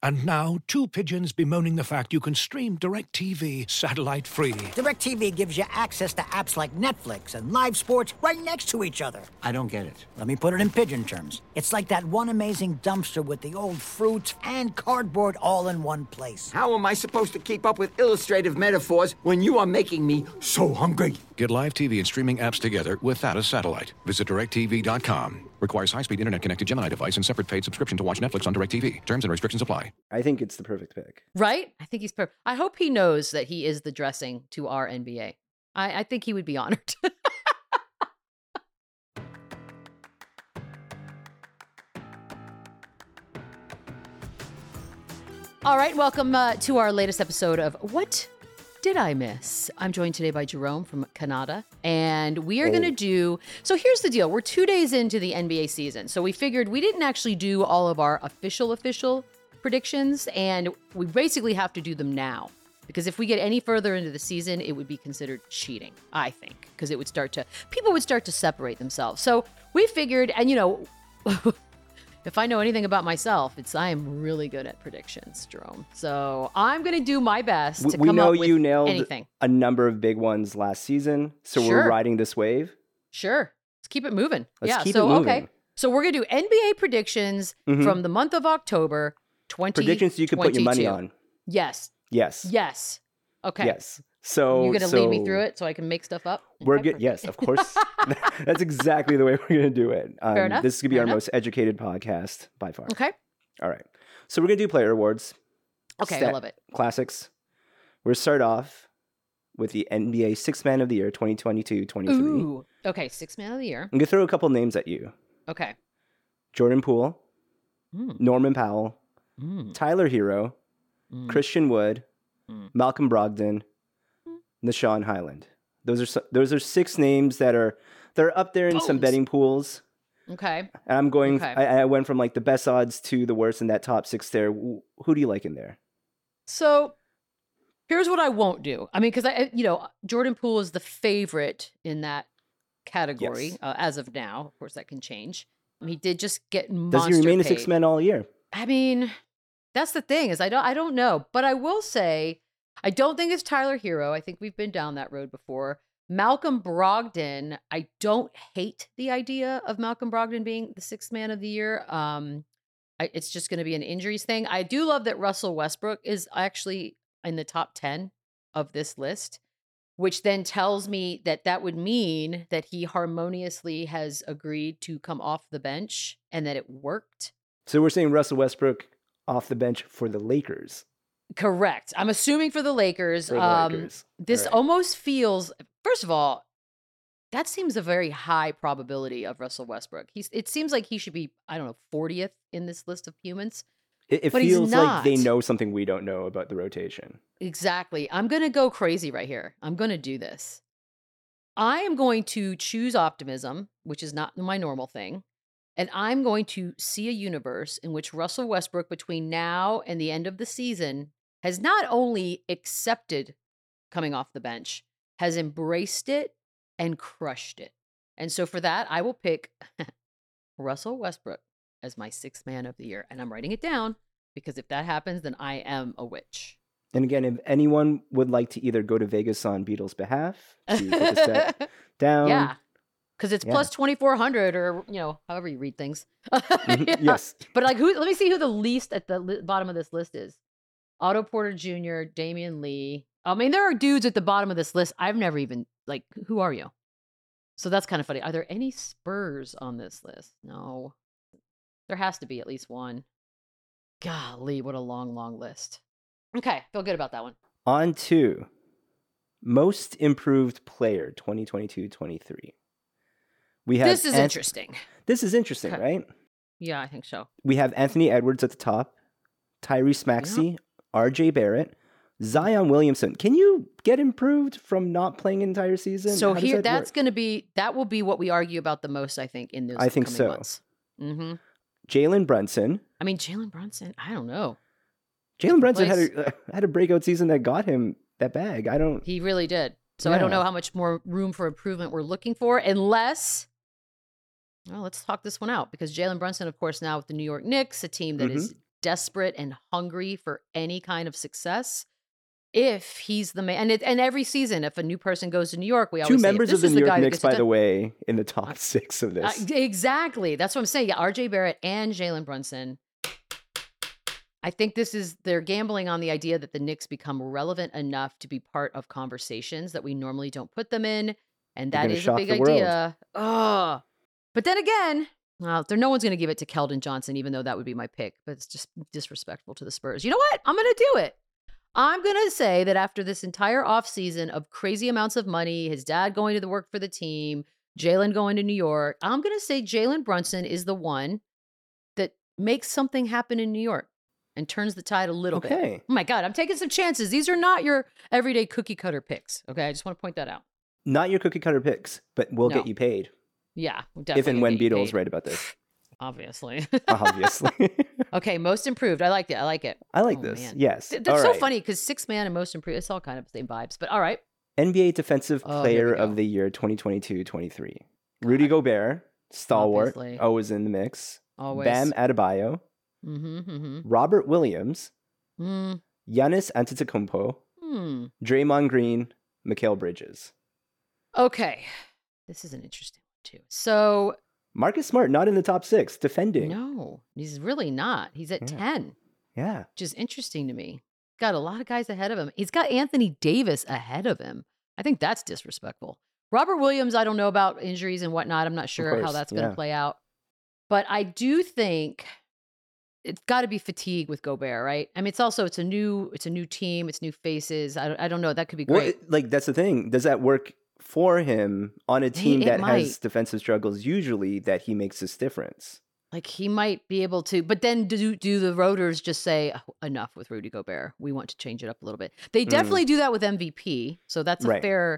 And now, two pigeons bemoaning the fact you can stream DirecTV satellite-free. DirecTV gives you access to apps like Netflix and live sports right next to each other. I don't get it. Let me put it in pigeon terms. It's like that one amazing dumpster with the old fruits and cardboard all in one place. How am I supposed to keep up with illustrative metaphors when you are making me so hungry? Get live TV and streaming apps together without a satellite. Visit DirecTV.com. Requires high-speed internet-connected Gemini device and separate paid subscription to watch Netflix on DirecTV. Terms and restrictions apply. I think it's the perfect pick. Right? I think he's perfect. I hope he knows that he is the dressing to our NBA. I think he would be honored. All right, welcome to our latest episode of What Did I Miss? I'm joined today by Jerome from Canada, and we are going to do... So here's the deal. We're 2 days into the NBA season, so we figured we didn't actually do all of our official predictions, and we basically have to do them now. Because if we get any further into the season, it would be considered cheating, I think, because people would start to separate themselves. So we figured, and if I know anything about myself, I am really good at predictions, Jerome. So I'm going to do my best to come up with you nailed anything. A number of big ones last season, so we're riding this wave. Sure. Let's keep it moving. Let's keep it moving. Okay. So we're going to do NBA predictions from the month of October 2022. Predictions you can put your money on. Yes. Okay. Yes. So you're going to lead me through it so I can make stuff up? We're good. Yes, of course. That's exactly the way we're going to do it. Fair enough. This is going to be our most educated podcast by far. Okay. All right. So we're going to do player awards. Okay, I love it. Classics. We're going to start off with the NBA Sixth Man of the Year 2022-23. Ooh. Okay, Sixth Man of the Year. I'm going to throw a couple names at you. Okay. Jordan Poole, Norman Powell, Tyler Hero, Christian Wood, Malcolm Brogdon, Nashawn Highland. Those are six names that are up there in some betting pools. Okay. And I'm going. Okay. I went from like the best odds to the worst in that top six there. Who do you like in there? So here's what I won't do. I mean, because Jordan Poole is the favorite in that category as of now. Of course, that can change. He did just get monster Does he remain paid. a sixth man all year? I mean, that's the thing is I don't know, but I will say I don't think it's Tyler Hero. I think we've been down that road before. Malcolm Brogdon, I don't hate the idea of Malcolm Brogdon being the sixth man of the year. It's just going to be an injuries thing. I do love that Russell Westbrook is actually in the top 10 of this list, which then tells me that would mean that he harmoniously has agreed to come off the bench and that it worked. So we're saying Russell Westbrook off the bench for the Lakers. Correct. I'm assuming for the Lakers. This almost feels, first of all, that seems a very high probability of Russell Westbrook. It seems like he should be, 40th in this list of humans. It feels like they know something we don't know about the rotation. Exactly. I'm going to go crazy right here. I'm going to do this. I am going to choose optimism, which is not my normal thing. And I'm going to see a universe in which Russell Westbrook between now and the end of the season has not only accepted coming off the bench, has embraced it and crushed it. And so for that, I will pick Russell Westbrook as my sixth man of the year. And I'm writing it down because if that happens, then I am a witch. And again, if anyone would like to either go to Vegas on Beatles' behalf to take a step down. Yeah. Because it's plus 2,400 or, however you read things. Yes. But let me see who the least at the bottom of this list is. Otto Porter Jr., Damian Lee. I mean, there are dudes at the bottom of this list. I've never even, who are you? So that's kind of funny. Are there any Spurs on this list? No. There has to be at least one. Golly, what a long, long list. Okay, feel good about that one. On to Most Improved Player 2022-23. This is interesting. This is interesting, okay. Right? Yeah, I think so. We have Anthony Edwards at the top, Tyrese Maxey, RJ Barrett, Zion Williamson. Can you get improved from not playing an entire season? So here, that will be what we argue about the most, I think, in those coming months. Mm-hmm. Jalen Brunson. I mean, Jalen Brunson, I don't know. Jalen Brunson had a breakout season that got him that bag. He really did. So I don't know how much more room for improvement we're looking for, unless... Well, let's talk this one out because Jalen Brunson, of course, now with the New York Knicks, a team that is desperate and hungry for any kind of success. If he's the man, and every season, if a new person goes to New York, we always Two say, members this of the is New York guy that Knicks, gets it by the done. way, in the top 6 of this. Exactly. That's what I'm saying. Yeah, RJ Barrett and Jalen Brunson. I think they're gambling on the idea that the Knicks become relevant enough to be part of conversations that we normally don't put them in. And They're that gonna is a shock big the world. idea. Oh. But then again, well, no one's going to give it to Keldon Johnson, even though that would be my pick. But it's just disrespectful to the Spurs. You know what? I'm going to do it. I'm going to say that after this entire offseason of crazy amounts of money, his dad going to the work for the team, Jalen going to New York, I'm going to say Jalen Brunson is the one that makes something happen in New York and turns the tide a little bit. Okay. Oh my God, I'm taking some chances. These are not your everyday cookie cutter picks. Okay, I just want to point that out. Not your cookie cutter picks, but we'll No. get you paid. Yeah, we'll definitely If and when get you Beetle is paid. right about this. Obviously. Obviously. Okay, most improved. I liked it. I like it. I like Oh, this. man. Yes. That's All so right. funny because 6 man and most improved, it's all kind of the same vibes. But all right. NBA Defensive Oh, here Player we go. of the Year 2022-23. Rudy Gobert, stalwart, Obviously. always in the mix. Always. Bam Adebayo, Mm-hmm. Robert Williams, Mm-hmm. Giannis Antetokounmpo, Hmm. Draymond Green, Mikal Bridges. Okay. This is an interesting one, too. So, Marcus Smart not in the top 6, defending. no, he's really not. He's at Yeah. 10, Yeah. which is interesting to me. Got a lot of guys ahead of him. He's got Anthony Davis ahead of him. I think that's disrespectful. Robert Williams, I don't know about injuries and whatnot. I'm not sure how course, that's going to yeah. play out. But I do think it's got to be fatigue with Gobert, right? I mean, it's a new team, it's new faces. I don't know. That could be great. Well, that's the thing. Does that work for him on a team it that might. has defensive struggles usually that he makes this difference? Like he might be able to, but then do the Roaders just say enough with Rudy Gobert? We want to change it up a little bit. They definitely do that with MVP, so that's a Right. fair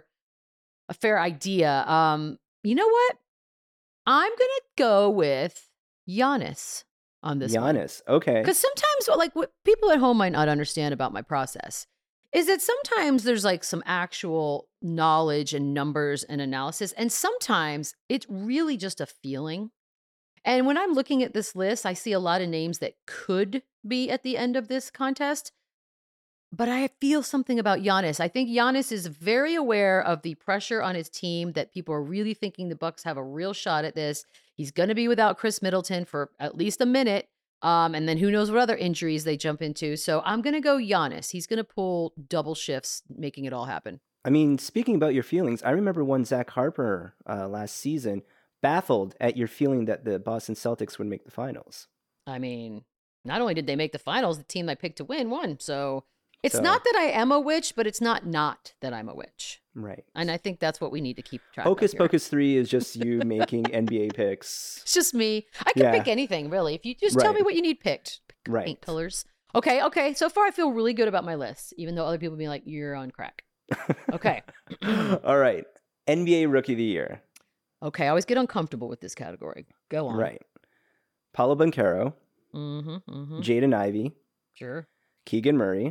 idea. You know what? I'm gonna go with Giannis on this one. Giannis. Okay. Because sometimes, like, what people at home might not understand about my process is that sometimes there's like some actual knowledge and numbers and analysis, and sometimes it's really just a feeling. And when I'm looking at this list, I see a lot of names that could be at the end of this contest. But I feel something about Giannis. I think Giannis is very aware of the pressure on his team that people are really thinking the Bucks have a real shot at this. He's going to be without Chris Middleton for at least a minute. And then who knows what other injuries they jump into. So I'm going to go Giannis. He's going to pull double shifts, making it all happen. I mean, speaking about your feelings, I remember when Zach Harper last season baffled at your feeling that the Boston Celtics would make the finals. I mean, not only did they make the finals, the team I picked to win won. So it's not that I am a witch, but it's not that I'm a witch. Right. And I think that's what we need to keep track Hocus of here. Pocus 3 is just you making NBA picks. It's just me. I can Yeah. pick anything, really. If you just tell Right. me what you need picked. Pick Right. paint colors. Okay. So far, I feel really good about my list, even though other people be like, you're on crack. Okay. All right. NBA Rookie of the Year. Okay, I always get uncomfortable with this category. Go on. Right. Paulo Banchero, Mm-hmm. Jaden Ivey, Sure. Keegan Murray,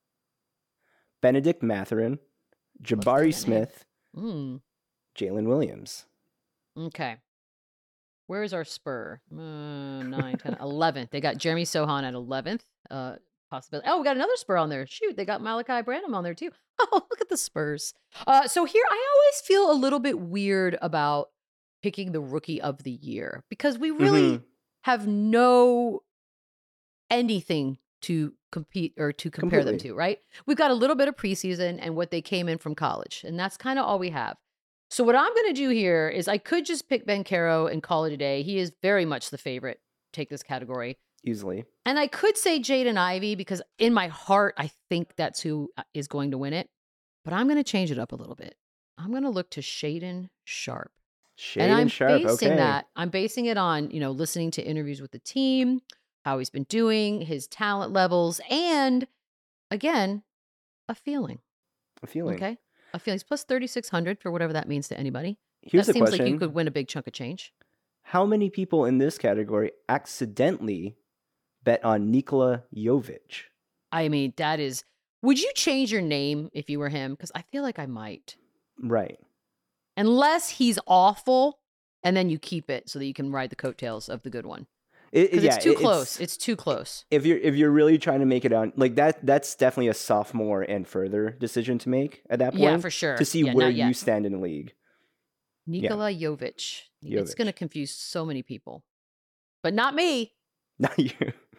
Benedict Mathurin, Jabari that Smith, Mm. Jalen Williams. Okay. Where's our spur? 9, 10, 11th. They got Jeremy Sohan at 11th. Possibility. Oh, we got another spur on there. Shoot, they got Malachi Branham on there too. Oh, look at the Spurs. So here, I always feel a little bit weird about picking the Rookie of the Year because we really have no anything to compete or to compare them Completely. to, right? We've got a little bit of preseason and what they came in from college, and that's kind of all we have. So what I'm going to do here is I could just pick Banchero and call it a day. He is very much the favorite. Take this category. Easily. And I could say Jaden Ivey because in my heart, I think that's who is going to win it. But I'm going to change it up a little bit. I'm going to look to Shaedon Sharpe. And I'm Shaedon Sharpe. basing Okay. I'm basing it on, listening to interviews with the team, how he's been doing, his talent levels, and again, a feeling. A feeling. Okay. A feeling. He's plus 3,600 for whatever that means to anybody. Here's that the seems question. like you could win a big chunk of change. How many people in this category accidentally bet on Nikola Jovic? I mean, would you change your name if you were him? Because I feel like I might. Right. Unless he's awful, and then you keep it so that you can ride the coattails of the good one. Because it's too close. It's too close. If you're really trying to make it out like that's definitely a sophomore and further decision to make at that point. Yeah, for sure. To see where you stand in the league. Nikola Jovic. It's going to confuse so many people, but not me. Not you.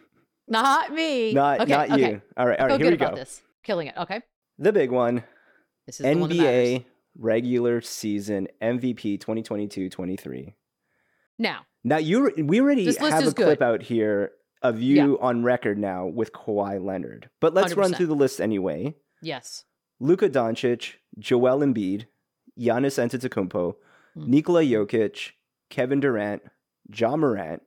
Not me. Not you. All right. Feel Here we about go. This. Killing it. Okay. The big one. This is the one that matters. NBA regular season MVP 2022-23. Now we already have a clip out here of you on record now with Kawhi Leonard. But let's 100%. Run through the list anyway. Yes. Luka Doncic, Joel Embiid, Giannis Antetokounmpo, Nikola Jokic, Kevin Durant, Ja Morant,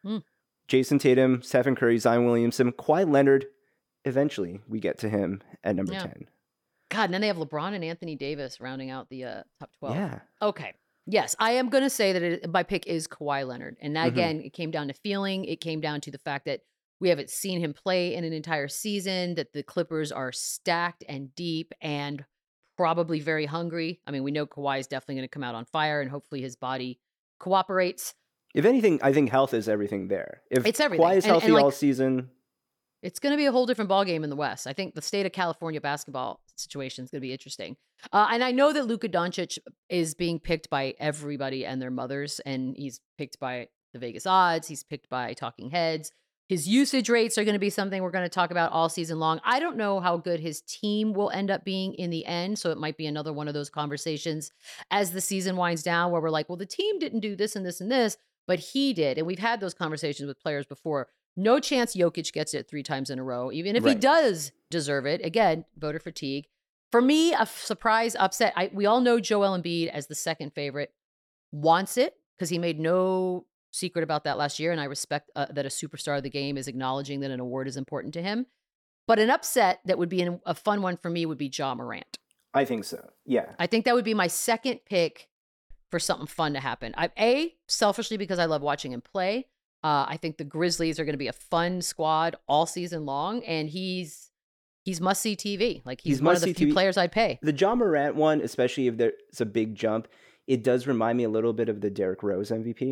Jason Tatum, Stephen Curry, Zion Williamson, Kawhi Leonard. Eventually, we get to him at number 10. God, and then they have LeBron and Anthony Davis rounding out the top 12. Yeah. Okay. Yes, I am going to say that my pick is Kawhi Leonard. And that, again, it came down to feeling. It came down to the fact that we haven't seen him play in an entire season, that the Clippers are stacked and deep and probably very hungry. I mean, we know Kawhi is definitely going to come out on fire, and hopefully his body cooperates. If anything, I think health is everything there. If it's everything. Kawhi is healthy all season, it's going to be a whole different ballgame in the West. I think the state of California basketball situation is going to be interesting. And I know that Luka Doncic is being picked by everybody and their mothers, and he's picked by the Vegas odds. He's picked by talking heads. His usage rates are going to be something we're going to talk about all season long. I don't know how good his team will end up being in the end, so it might be another one of those conversations as the season winds down where we're like, well, the team didn't do this and this and this, but he did. And we've had those conversations with players before. No chance Jokic gets it 3 times in a row, even if he does deserve it. Again, voter fatigue. For me, a surprise upset. We all know Joel Embiid as the second favorite wants it because he made no secret about that last year, and I respect that a superstar of the game is acknowledging that an award is important to him. But an upset that would be a fun one for me would be Ja Morant. I think so. Yeah. I think that would be my second pick for something fun to happen. Selfishly because I love watching him play. I think the Grizzlies are going to be a fun squad all season long, and he's must-see TV. Like he's one of the few players I'd pay. The Ja Morant one, especially if there's a big jump, it does remind me a little bit of the Derrick Rose MVP.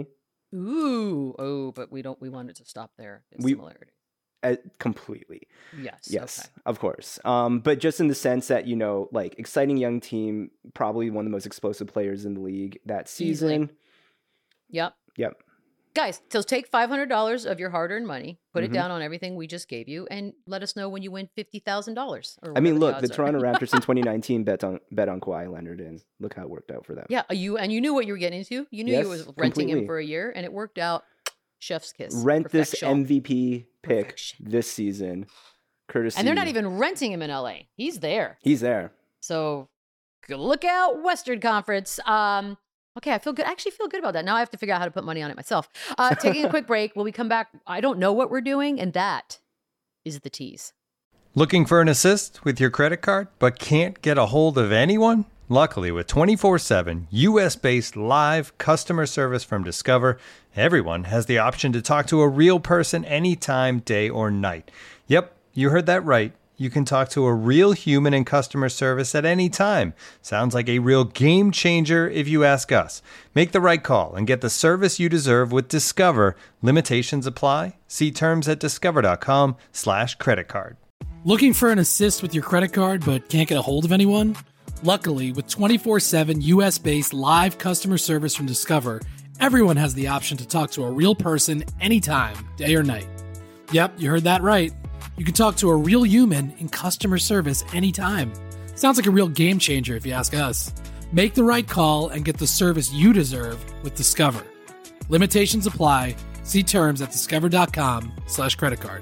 Ooh, but we wanted to stop there. Similarity. Completely. Yes. Okay. Of course. But just in the sense that, like exciting young team, probably one of the most explosive players in the league that season. Easily. Yep. Guys, so take $500 of your hard-earned money, put it down on everything we just gave you, and let us know when you win $50,000. I mean, look, the Toronto Raptors in 2019 bet on Kawhi Leonard, and look how it worked out for them. Yeah, you knew what you were getting into. You knew you was renting him for a year, and it worked out. Chef's kiss. Rent this MVP pick this season, courtesy. And they're not even renting him in LA. He's there. So look out, Western Conference. Okay, I feel good. I actually feel good about that. Now I have to figure out how to put money on it myself. Taking a quick break. When we come back, I don't know what we're doing, and that is the tease. Looking for an assist with your credit card, but can't get a hold of anyone? Luckily, with 24/7 U.S.-based live customer service from Discover, everyone has the option to talk to a real person anytime, day or night. Yep, you heard that right. You can talk to a real human in customer service at any time. Sounds like a real game changer if you ask us. Make the right call and get the service you deserve with Discover. Limitations apply. See terms at discover.com/creditcard. Looking for an assist with your credit card but can't get a hold of anyone? Luckily, with 24/7 U.S.-based live customer service from Discover, everyone has the option to talk to a real person anytime, day or night. Yep, you heard that right. You can talk to a real human in customer service anytime. Sounds like a real game changer if you ask us. Make the right call and get the service you deserve with Discover. Limitations apply. See terms at discover.com/creditcard.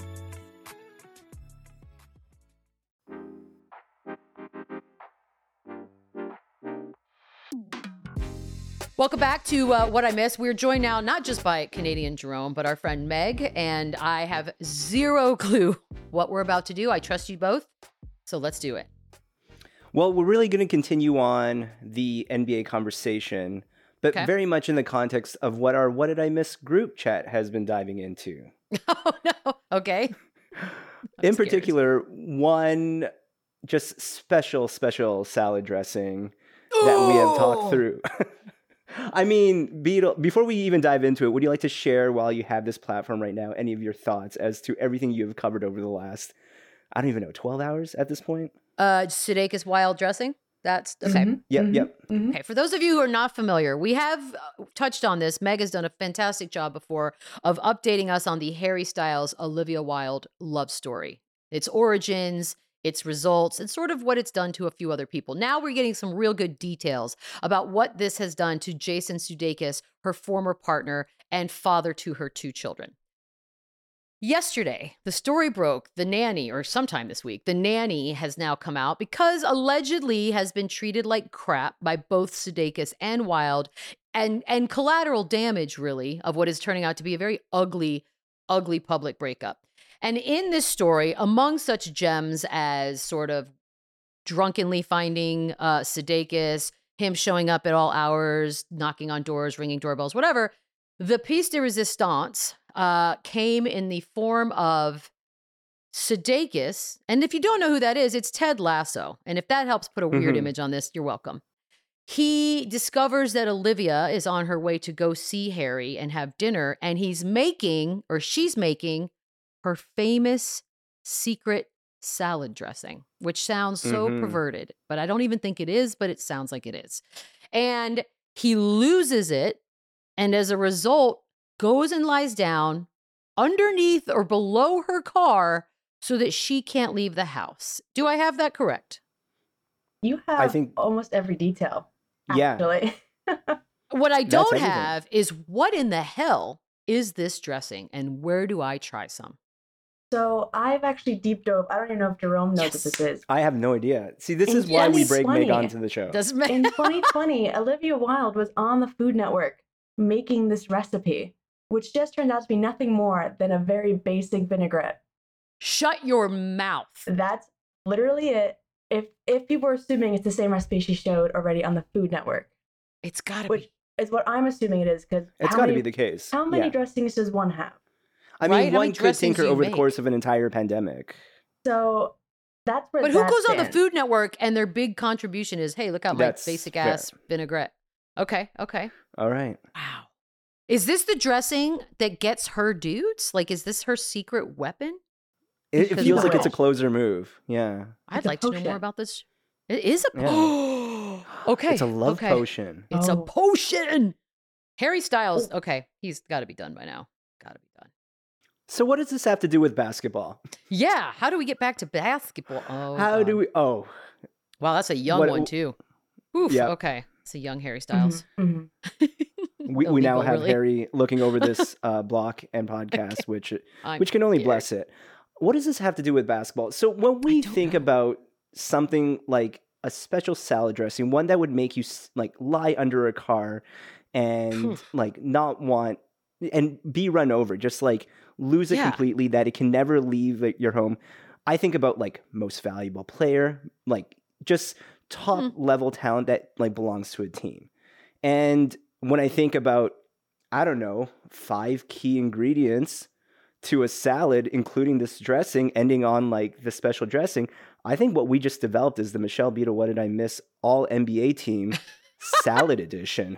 Welcome back to What I Missed. We're joined now not just by Canadian Jerome, but our friend Meg, and I have zero clue what we're about to do. I trust you both, so let's do it. Well, we're really going to continue on the NBA conversation, but very much in the context of what our What Did I Miss group chat has been diving into. Oh, no. Okay. In particular, one just special salad dressing that we have talked through. I mean, Beetle, before we even dive into it, would you like to share while you have this platform right now any of your thoughts as to everything you have covered over the last, I don't even know, 12 hours at this point? Sudeikis wild dressing. That's okay. Yep. Okay, for those of you who are not familiar, we have touched on this. Meg has done a fantastic job before of updating us on the Harry Styles Olivia Wilde love story, its origins, its results, and sort of what it's done to a few other people. Now we're getting some real good details about what this has done to Jason Sudeikis, her former partner and father to her 2 children. Yesterday, the story broke. The nanny, or sometime this week, the nanny has now come out because allegedly has been treated like crap by both Sudeikis and Wilde, and collateral damage, really, of what is turning out to be a very ugly public breakup. And in this story, among such gems as sort of drunkenly finding Sudeikis, him showing up at all hours, knocking on doors, ringing doorbells, whatever, the piece de resistance came in the form of Sudeikis. And if you don't know who that is, it's Ted Lasso. And if that helps put a weird image on this, you're welcome. He discovers that Olivia is on her way to go see Harry and have dinner, and she's making her famous secret salad dressing, which sounds so perverted, but I don't even think it is, but it sounds like it is. And he loses it, and as a result, goes and lies down underneath or below her car so that she can't leave the house. Do I have that correct? You have, I think, almost every detail. Actually. Yeah. What I don't have is what in the hell is this dressing and where do I try some? So I've actually deep dove. I don't even know if Jerome knows what this is. I have no idea. See, this is why we break Meg onto the show. In 2020, Olivia Wilde was on the Food Network making this recipe, which just turned out to be nothing more than a very basic vinaigrette. Shut your mouth. That's literally it. If people are assuming it's the same recipe she showed already on the Food Network. It's gotta be. Which is what I'm assuming it is, because it's gotta be the case. How many dressings does one have? I mean, one could tinker over the course of an entire pandemic. So that's where. But who goes on the Food Network and their big contribution is, hey, look out my basic ass vinaigrette. Okay. All right. Wow. Is this the dressing that gets her dudes? Like, is this her secret weapon? It feels like it's a closer move. Yeah. I'd like to know more about this. It is a okay. It's a love potion. It's a potion. Harry Styles. Okay, he's got to be done by now. Got to be done. So what does this have to do with basketball? Yeah. How do we get back to basketball? Oh. Wow, that's a young one too. Oof. Yeah. Okay. It's a young Harry Styles. We now have Harry looking over this block and podcast, which can only bless it. What does this have to do with basketball? So when we think about something like a special salad dressing, one that would make you like lie under a car and like not want and be run over, just like lose it completely, that it can never leave your home. I think about like most valuable player, like just top level talent that like belongs to a team. And when I think about, I don't know, 5 key ingredients to a salad, including this dressing, ending on like the special dressing, I think what we just developed is the Michelle Beadle What Did I Miss All NBA Team Salad Edition.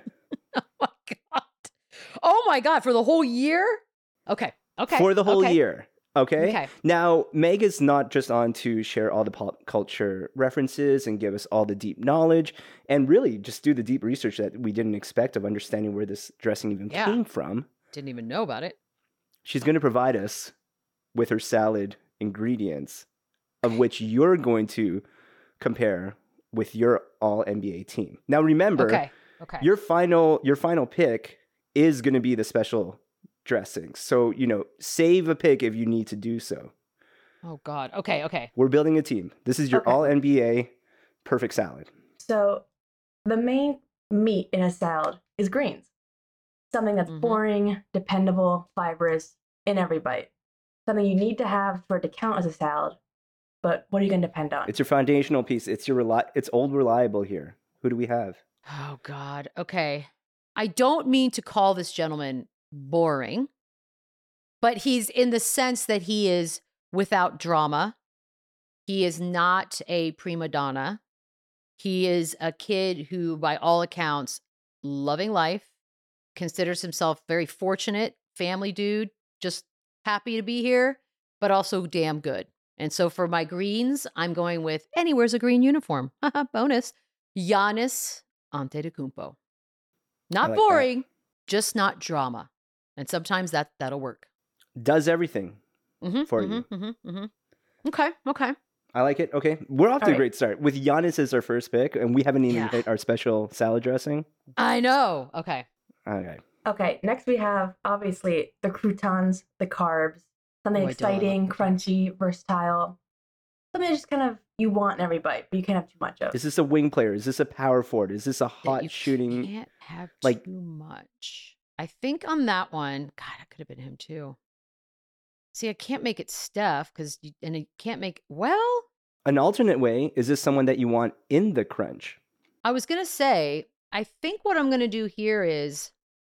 Oh my God. For the whole year? Okay. For the whole year. Okay. Now, Meg is not just on to share all the pop culture references and give us all the deep knowledge and really just do the deep research that we didn't expect of understanding where this dressing even came from. Didn't even know about it. She's going to provide us with her salad ingredients, of which you're going to compare with your all NBA team. Now, remember, your final pick is going to be the special dressing. So, save a pick if you need to do so. Oh, God. Okay. We're building a team. This is your all NBA perfect salad. So, the main meat in a salad is greens. Something that's boring, dependable, fibrous in every bite. Something you need to have for it to count as a salad. But what are you going to depend on? It's your foundational piece. It's it's old reliable here. Who do we have? Oh, God. Okay. I don't mean to call this gentleman boring, but he's in the sense that he is without drama. He is not a prima donna. He is a kid who, by all accounts, loving life, considers himself very fortunate, family dude, just happy to be here, but also damn good. And so for my greens, I'm going with, and he wears a green uniform. Bonus. Giannis Antetokounmpo. Not like boring, just not drama. And sometimes that'll work. Does everything for you. Okay. I like it. Okay. We're off to All a right. great start. With Giannis as our first pick, and we haven't even hit our special salad dressing. I know. Okay. Okay. Okay, next we have obviously the croutons, the carbs, something Oh, I do. I love exciting, croutons. crunchy, versatile. Something just kind of you want in every bite, but you can't have too much of. Is this a wing player? Is this a power forward? Is this a That hot you shooting? can't have like- too much. I think on that one, God, that could have been him too. See, I can't make it Steph and it can't make, well, An alternate way, is this someone that you want in the crunch? I was going to say, I think what I'm going to do here is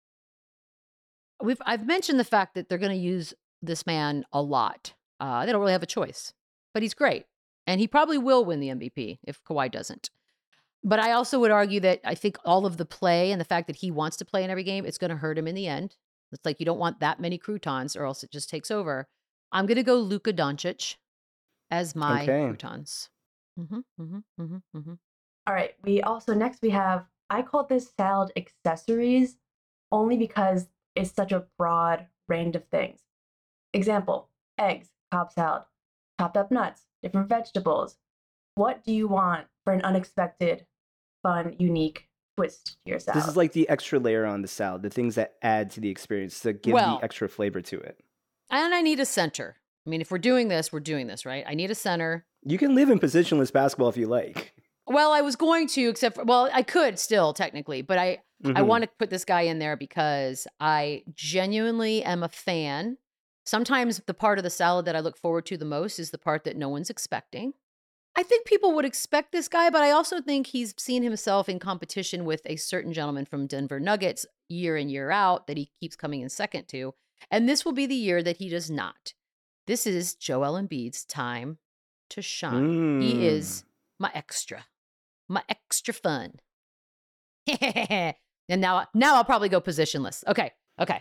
I've mentioned the fact that they're going to use this man a lot. They don't really have a choice, but he's great. And he probably will win the MVP if Kawhi doesn't. But I also would argue that I think all of the play and the fact that he wants to play in every game, it's going to hurt him in the end. It's like you don't want that many croutons or else it just takes over. I'm going to go Luka Doncic as my Okay. croutons. All right, next we have, I call this salad accessories only because it's such a broad range of things. Example, eggs, Cobb salad, chopped up nuts, different vegetables. What do you want for an unexpected, fun, unique twist to your salad? This is like the extra layer on the salad, the things that add to the experience, to give Well- the extra flavor to it. And I need a center. I mean, if we're doing this, right? I need a center. You can live in positionless basketball if you like. Well, I was going to, I could still technically, but I Mhm. want to put this guy in there because I genuinely am a fan. Sometimes the part of the salad that I look forward to the most is the part that no one's expecting. I think people would expect this guy, but I also think he's seen himself in competition with a certain gentleman from Denver Nuggets year in, year out that he keeps coming in second to. And this will be the year that he does not. This is Joel Embiid's time to shine. He is my extra fun. And now I'll probably go positionless. Okay.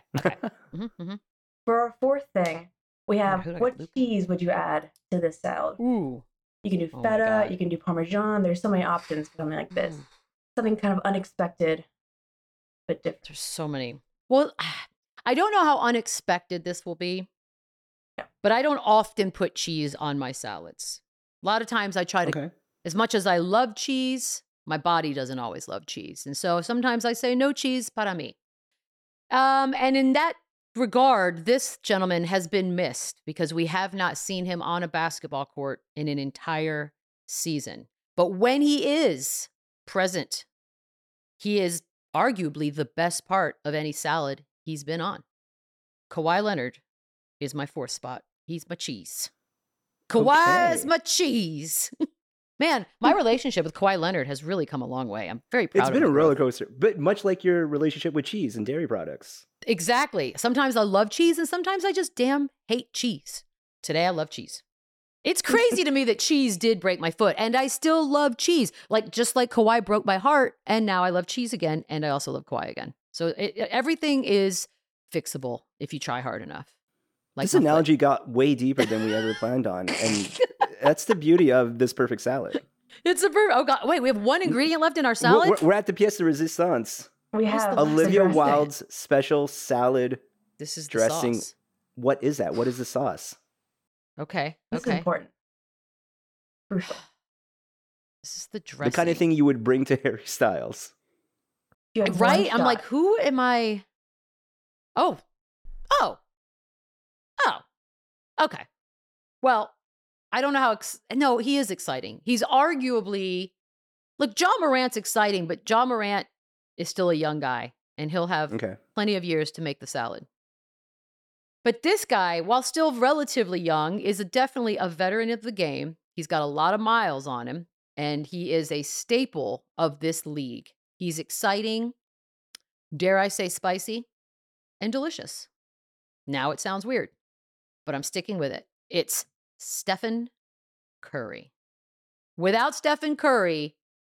For our fourth thing, we have who do I what got, Luke? cheese would you add to this salad? Ooh. You can do Oh my feta, God. you can do Parmesan. There's so many options for something like this. Mm. Something kind of unexpected, but different. There's so many. Well, I don't know how unexpected this will be, but I don't often put cheese on my salads. A lot of times I try to, Okay. as much as I love cheese, my body doesn't always love cheese. And so sometimes I say no cheese para mí. And in that regard, this gentleman has been missed because we have not seen him on a basketball court in an entire season. But when he is present, he is arguably the best part of any salad he's been on. Kawhi Leonard is my fourth spot. He's my cheese. Kawhi is Okay. my cheese. Man, my relationship with Kawhi Leonard has really come a long way. I'm very proud It's of been a my roller growth. coaster, but much like your relationship with cheese and dairy products. Exactly. Sometimes I love cheese and sometimes I just damn hate cheese. Today I love cheese. It's crazy to me that cheese did break my foot and I still love cheese. Just like Kawhi broke my heart and now I love cheese again and I also love Kawhi again. So everything is fixable if you try hard enough. Like This my foot. analogy got way deeper than we ever planned on, and that's the beauty of this perfect salad. It's a perfect. Oh God! Wait, we have one ingredient left in our salad. We're at the pièce de résistance. We What's have the last Olivia dressing? Wilde's special salad This is the dressing. sauce. What is that? What is the sauce? Okay. This is Okay. important. Crucial. This is the dressing. The kind of thing you would bring to Harry Styles. You have Right? one I'm shot. like, who am I? Oh. Okay. Well, I don't know how. No, he is exciting. He's arguably. Look, John Morant's exciting, but John Morant is still a young guy, and he'll have Okay. plenty of years to make the salad. But this guy, while still relatively young, is definitely a veteran of the game. He's got a lot of miles on him, and he is a staple of this league. He's exciting, dare I say spicy, and delicious. Now it sounds weird, but I'm sticking with it. It's Stephen Curry. Without Stephen Curry,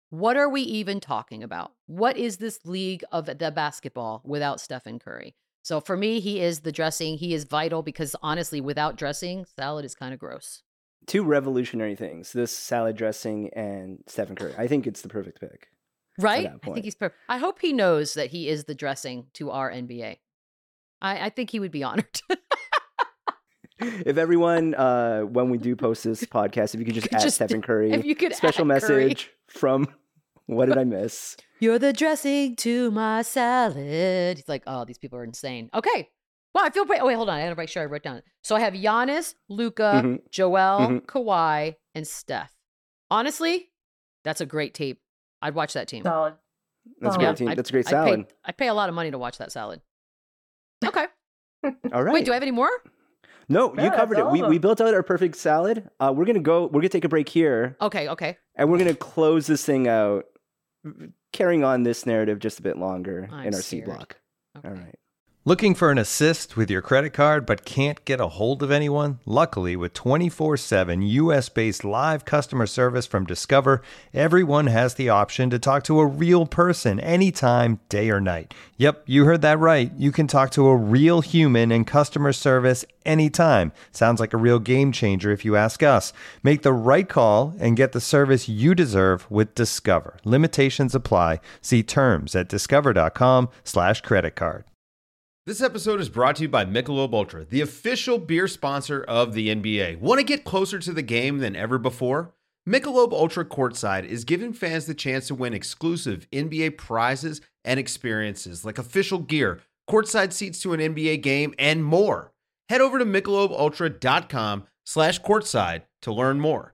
What are we even talking about? What is this league of the basketball without Stephen Curry? So for me, he is the dressing. He is vital because honestly, without dressing, salad is kind of gross. Two revolutionary things, this salad dressing and Stephen Curry. I think it's the perfect pick. Right? I think he's perfect. I hope he knows that he is the dressing to our NBA. I think he would be honored. If everyone, when we do post this podcast, if you could just add Stephen Curry, if you could special add message Curry. from What Did I Miss? You're the dressing to my salad. He's like, oh, these people are insane. Okay. Well, I feel pretty. Oh, wait, hold on. I gotta make sure I wrote down. So I have Giannis, Luka, Joel, Kawhi, and Steph. Honestly, that's a great tape. I'd watch that team. Solid. That's a great team. That's a great salad. I'd pay a lot of money to watch that salad. Okay. All right. Wait, do I have any more? No, you covered it. We built out our perfect salad. We're gonna take a break here. Okay. And we're gonna close this thing out, carrying on this narrative just a bit longer in our C block. Okay. All right. Looking for an assist with your credit card but can't get a hold of anyone? Luckily, with 24/7 US-based live customer service from Discover, everyone has the option to talk to a real person anytime, day or night. Yep, you heard that right. You can talk to a real human in customer service anytime. Sounds like a real game changer if you ask us. Make the right call and get the service you deserve with Discover. Limitations apply. See terms at discover.com/creditcard. This episode is brought to you by Michelob Ultra, the official beer sponsor of the NBA. Want to get closer to the game than ever before? Michelob Ultra Courtside is giving fans the chance to win exclusive NBA prizes and experiences like official gear, courtside seats to an NBA game, and more. Head over to MichelobUltra.com/courtside to learn more.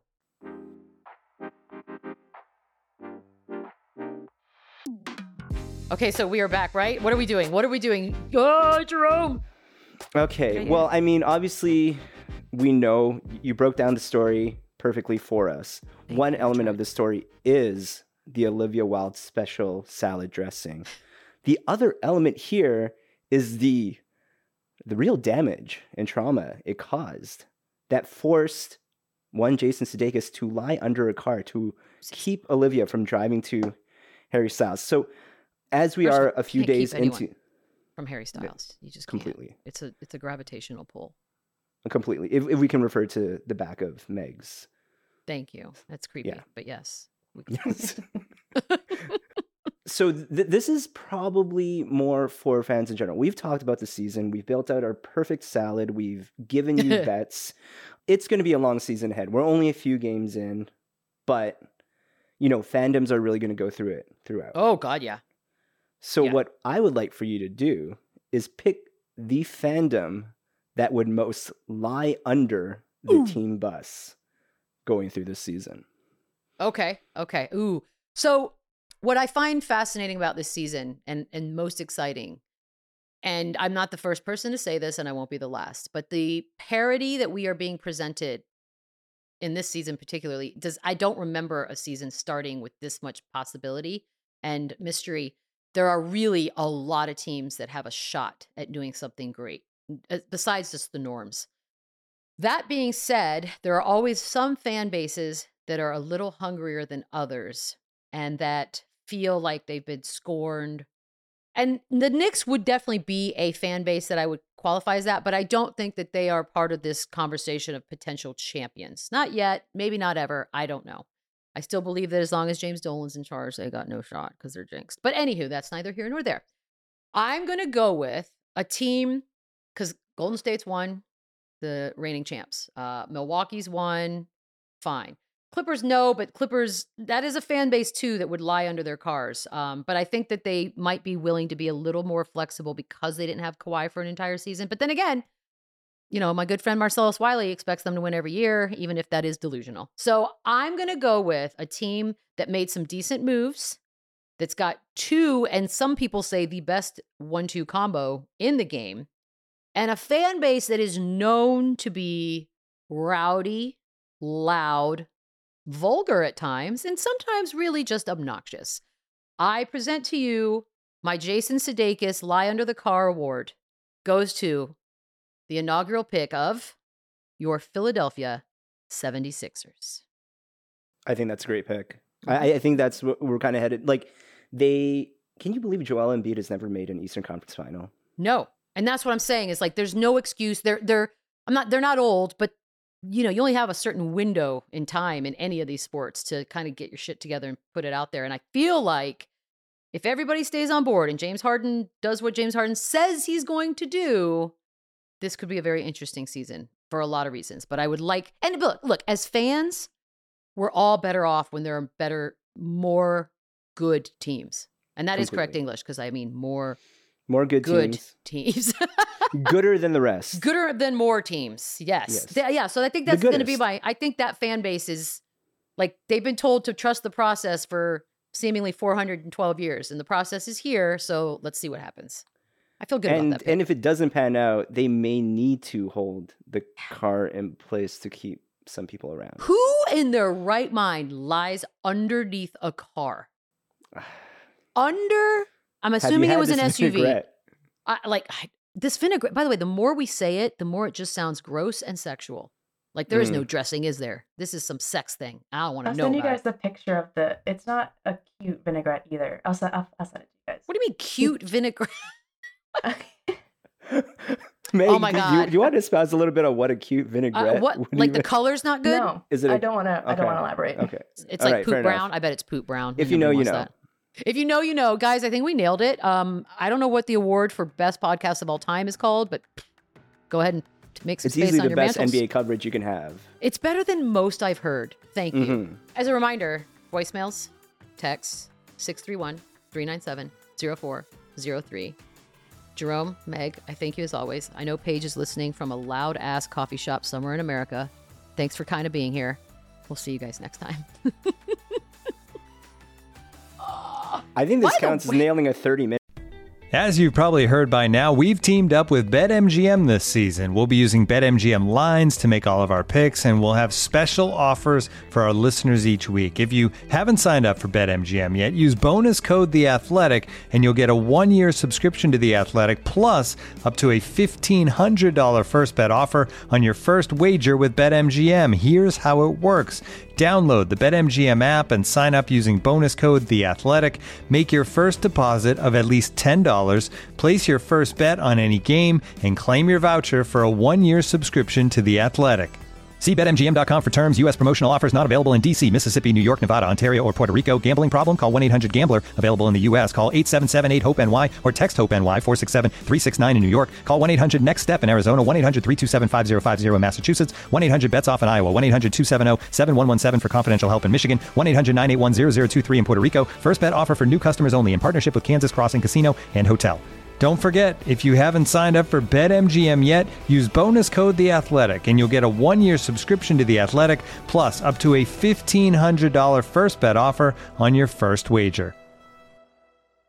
Okay, so we are back, right? What are we doing? Oh, Jerome. Okay. Well, I mean, obviously, we know you broke down the story perfectly for us. One element of the story is the Olivia Wilde special salad dressing. The other element here is the real damage and trauma it caused that forced Jason Sudeikis to lie under a car to keep Olivia from driving to Harry Styles. So as we are a few days into from Harry Styles, you just completely. Can't. It's a gravitational pull. Completely. If we can refer to the back of Meg's. Thank you. That's creepy, but yes. Yes. So this is probably more for fans in general. We've talked about the season. We've built out our perfect salad. We've given you bets. It's going to be a long season ahead. We're only a few games in, but fandoms are really going to go through it throughout. Oh God, yeah. So what I would like for you to do is pick the fandom that would most lie under the team bus going through this season. Okay. Ooh. So what I find fascinating about this season and most exciting, and I'm not the first person to say this and I won't be the last, but the parity that we are being presented in this season particularly, I don't remember a season starting with this much possibility and mystery. There are really a lot of teams that have a shot at doing something great, besides just the norms. That being said, there are always some fan bases that are a little hungrier than others and that feel like they've been scorned. And the Knicks would definitely be a fan base that I would qualify as that, but I don't think that they are part of this conversation of potential champions. Not yet, maybe not ever, I don't know. I still believe that as long as James Dolan's in charge, they got no shot because they're jinxed. But anywho, that's neither here nor there. I'm going to go with a team, because Golden State's won, the reigning champs. Milwaukee's won, fine. Clippers, no, but Clippers, that is a fan base too that would lie under their cars. But I think that they might be willing to be a little more flexible because they didn't have Kawhi for an entire season. But then again, my good friend Marcellus Wiley expects them to win every year, even if that is delusional. So I'm going to go with a team that made some decent moves, that's got two, and some people say the best 1-2 combo in the game, and a fan base that is known to be rowdy, loud, vulgar at times, and sometimes really just obnoxious. I present to you my Jason Sudeikis Lie Under the Car Award goes to the inaugural pick of your Philadelphia 76ers. I think that's a great pick. I think that's what we're kind of headed. Like, can you believe Joel Embiid has never made an Eastern Conference final? No. And that's what I'm saying is like, there's no excuse. They're not old, but you only have a certain window in time in any of these sports to kind of get your shit together and put it out there. And I feel like if everybody stays on board and James Harden does what James Harden says he's going to do, this could be a very interesting season for a lot of reasons. But I would like, and look, as fans, we're all better off when there are more good teams. And that is correct English, because I mean more good teams. Gooder than the rest. Gooder than more teams. Yes. Yeah. So I think that's going to be I think that fan base is like, they've been told to trust the process for seemingly 412 years, and the process is here. So let's see what happens. I feel good about that pick. And if it doesn't pan out, they may need to hold the car in place to keep some people around. Who in their right mind lies underneath a car? I'm assuming it was an SUV. This vinaigrette, by the way, the more we say it, the more it just sounds gross and sexual. Like, there is no dressing, is there? This is some sex thing. I don't want to know. I'll send you guys the picture of it's not a cute vinaigrette either. I'll send it to you guys. What do you mean cute vinaigrette? Meg, oh my God. Do you want to espouse a little bit on what a cute vinaigrette? The color's not good? No, I don't want to elaborate. Okay. It's like poop brown. I bet it's poop brown. If you know, you know. If you know, you know. Guys, I think we nailed it. I don't know what the award for best podcast of all time is called, but go ahead and make some space on your mantles. It's easily the best NBA coverage you can have. It's better than most I've heard. Thank you. As a reminder, voicemails, texts, 631-397-0403. Jerome, Meg, I thank you as always. I know Paige is listening from a loud-ass coffee shop somewhere in America. Thanks for kind of being here. We'll see you guys next time. I think this counts as nailing a 30-minute. As you've probably heard by now, we've teamed up with BetMGM this season. We'll be using BetMGM lines to make all of our picks, and we'll have special offers for our listeners each week. If you haven't signed up for BetMGM yet, use bonus code The Athletic, and you'll get a 1-year subscription to The Athletic, plus up to a $1,500 first bet offer on your first wager with BetMGM. Here's how it works. Download the BetMGM app and sign up using bonus code The Athletic. Make your first deposit of at least $10. Place your first bet on any game and claim your voucher for a 1-year subscription to The Athletic. See BetMGM.com for terms. U.S. promotional offers not available in D.C., Mississippi, New York, Nevada, Ontario, or Puerto Rico. Gambling problem? Call 1-800-GAMBLER. Available in the U.S. Call 877-8-HOPE-NY or text HOPE-NY 467-369 in New York. Call 1-800-NEXT-STEP in Arizona. 1-800-327-5050 in Massachusetts. 1-800-BETS-OFF in Iowa. 1-800-270-7117 for confidential help in Michigan. 1-800-981-0023 in Puerto Rico. First bet offer for new customers only in partnership with Kansas Crossing Casino and Hotel. Don't forget, if you haven't signed up for BetMGM yet, use bonus code The Athletic, and you'll get a 1-year subscription to The Athletic, plus up to a $1,500 first bet offer on your first wager.